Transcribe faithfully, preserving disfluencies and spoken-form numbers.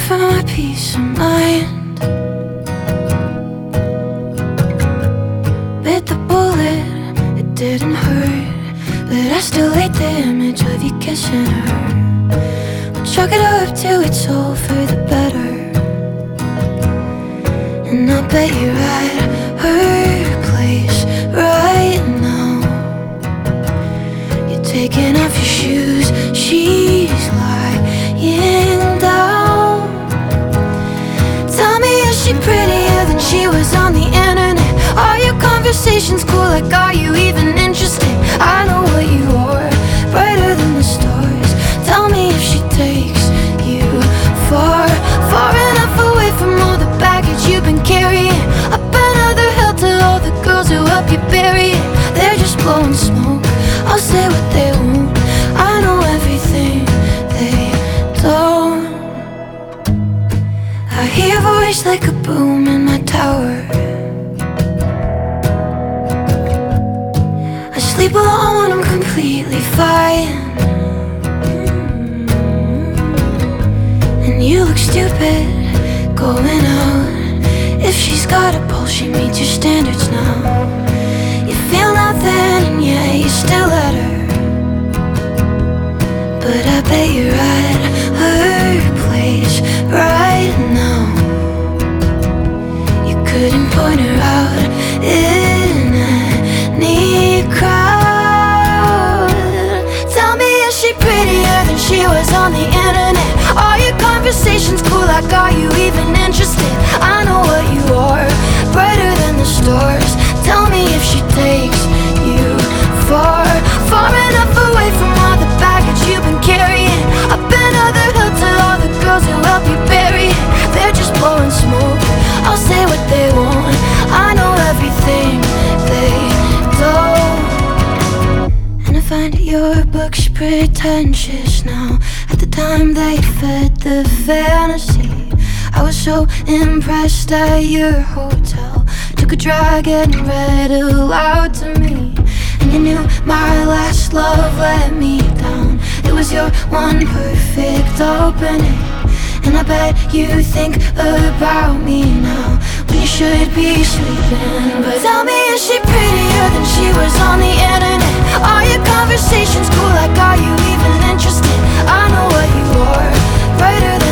for my peace of mind. Bit the bullet, it didn't hurt, but I still hate the image of you kissing her. We'll chalk it up till it's all for the better. And I bet you're at her place right now. You're taking off your shoes, she's lying down. Tell me, is she prettier than she was on the internet? Are your conversations cool? Like, are you even interested? I know what you are, brighter than the stars. Tell me if she takes you far, far enough away from all the baggage you've been carrying. Up another hill to all the girls who help you bury it. They're just blowing smoke, I'll say what they won't. I know everything they don't. I hear a voice like a boom in my tower. I sleep alone when I'm completely fine. And you look stupid going out. If she's got a pulse, she meets your standards now. You feel nothing and yeah, you still let her. But I bet you're at her place right now. You couldn't point her out in any crowd. Tell me, is she prettier than she was on the internet? Are your conversations cool? Like, are you even interested? I know what you are, brighter than the stars. Tell me if she takes you far, far enough away from all the baggage you've been carrying. Up another hill to all the girls who help you bury it. They're just blowing smoke, I'll say what they want. I know everything they don't. And I find your books pretentious now. At the time they fed the fantasy. I was so impressed at your hotel. Took a drag and read aloud to me. And you knew my last love let me down. It was your one perfect opening. And I bet you think about me now, when you should be sleeping. But tell me, is she prettier than she was on the internet? Are your conversations cool? Like, are you even interested? I know what you are, brighter than